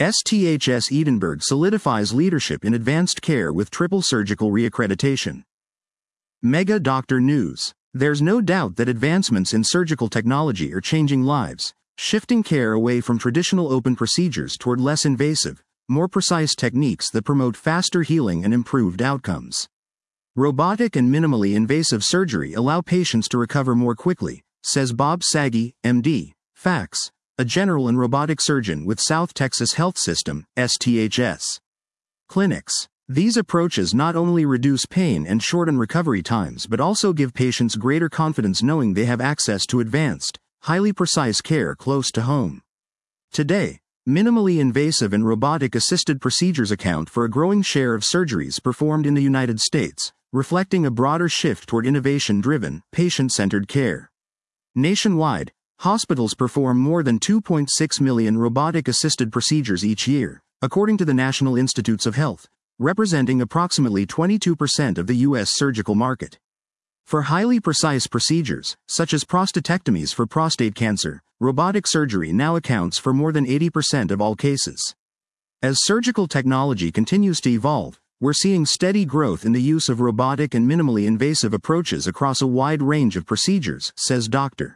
STHS Edinburgh solidifies leadership in advanced care with triple surgical reaccreditation. Mega Doctor News. There's no doubt that advancements in surgical technology are changing lives, shifting care away from traditional open procedures toward less invasive, more precise techniques that promote faster healing and improved outcomes. Robotic and minimally invasive surgery allow patients to recover more quickly, says Bob Sagi, MD, FACS, a general and robotic surgeon with South Texas Health System, STHS clinics. These approaches not only reduce pain and shorten recovery times but also give patients greater confidence knowing they have access to advanced, highly precise care close to home. Today, minimally invasive and robotic-assisted procedures account for a growing share of surgeries performed in the United States, reflecting a broader shift toward innovation-driven, patient-centered care. Nationwide, hospitals perform more than 2.6 million robotic-assisted procedures each year, according to the National Institutes of Health, representing approximately 22% of the U.S. surgical market. For highly precise procedures, such as prostatectomies for prostate cancer, robotic surgery now accounts for more than 80% of all cases. As surgical technology continues to evolve, we're seeing steady growth in the use of robotic and minimally invasive approaches across a wide range of procedures, says Dr.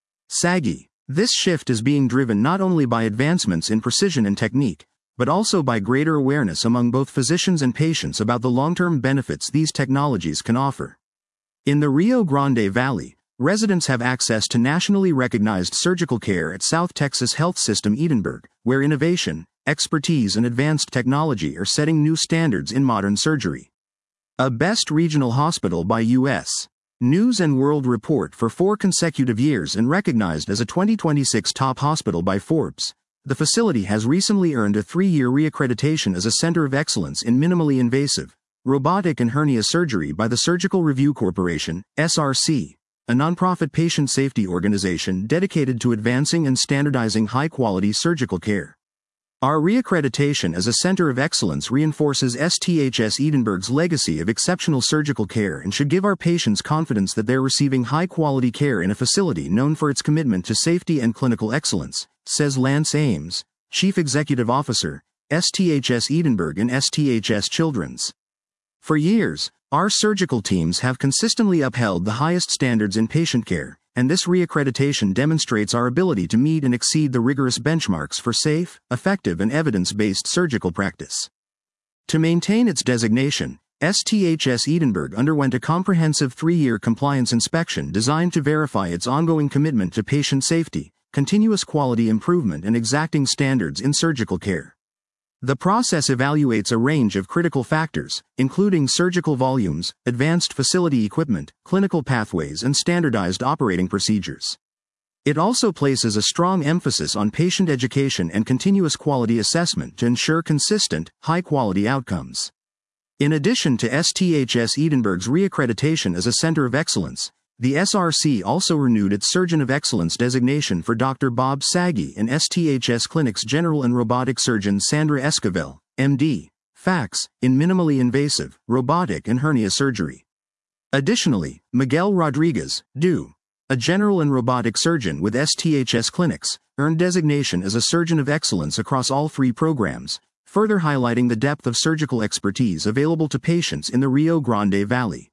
Sagi. This shift is being driven not only by advancements in precision and technique, but also by greater awareness among both physicians and patients about the long-term benefits these technologies can offer. In the Rio Grande Valley, residents have access to nationally recognized surgical care at South Texas Health System Edinburgh, where innovation, expertise and advanced technology are setting new standards in modern surgery. A Best Regional Hospital by U.S. News & World Report for 4 consecutive years and recognized as a 2026 top hospital by Forbes, the facility has recently earned a 3-year reaccreditation as a center of excellence in minimally invasive, robotic and hernia surgery by the Surgical Review Corporation, SRC, a nonprofit patient safety organization dedicated to advancing and standardizing high-quality surgical care. Our reaccreditation as a center of excellence reinforces STHS Edinburgh's legacy of exceptional surgical care and should give our patients confidence that they're receiving high-quality care in a facility known for its commitment to safety and clinical excellence, says Lance Ames, Chief Executive Officer, STHS Edinburgh and STHS Children's. For years, our surgical teams have consistently upheld the highest standards in patient care, and this reaccreditation demonstrates our ability to meet and exceed the rigorous benchmarks for safe, effective and evidence-based surgical practice. To maintain its designation, STHS Edinburgh underwent a comprehensive 3-year compliance inspection designed to verify its ongoing commitment to patient safety, continuous quality improvement and exacting standards in surgical care. The process evaluates a range of critical factors, including surgical volumes, advanced facility equipment, clinical pathways, and standardized operating procedures. It also places a strong emphasis on patient education and continuous quality assessment to ensure consistent, high-quality outcomes. In addition to STHS Edinburgh's reaccreditation as a center of excellence, the SRC also renewed its Surgeon of Excellence designation for Dr. Bob Sagi and STHS Clinic's general and robotic surgeon Sandra Esquivel, MD, FACS, in minimally invasive, robotic and hernia surgery. Additionally, Miguel Rodriguez, DO, a general and robotic surgeon with STHS Clinics, earned designation as a Surgeon of Excellence across all 3 programs, further highlighting the depth of surgical expertise available to patients in the Rio Grande Valley.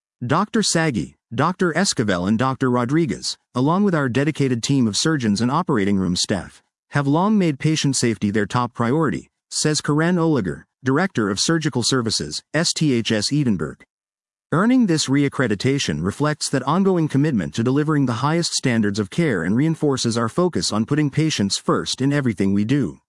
Dr. Sagi, Dr. Esquivel and Dr. Rodriguez, along with our dedicated team of surgeons and operating room staff, have long made patient safety their top priority, says Karen Oliger, Director of Surgical Services, STHS Edinburgh. Earning this reaccreditation reflects that ongoing commitment to delivering the highest standards of care and reinforces our focus on putting patients first in everything we do.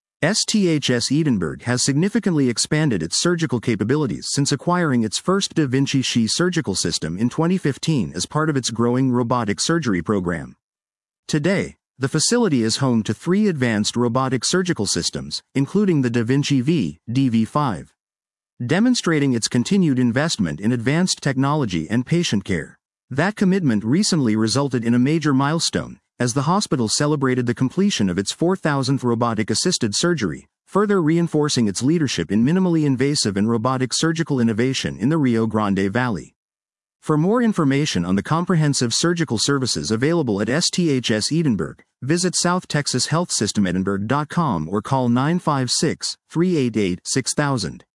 STHS Edinburgh has significantly expanded its surgical capabilities since acquiring its first Da Vinci Xi surgical system in 2015 as part of its growing robotic surgery program. Today, the facility is home to 3 advanced robotic surgical systems, including the Da Vinci V, DV5. Demonstrating its continued investment in advanced technology and patient care. That commitment recently resulted in a major milestone, as the hospital celebrated the completion of its 4,000th robotic-assisted surgery, further reinforcing its leadership in minimally invasive and robotic surgical innovation in the Rio Grande Valley. For more information on the comprehensive surgical services available at STHS Edinburgh, visit southtexashealthsystemeDinburgh.com or call 956-388-6000.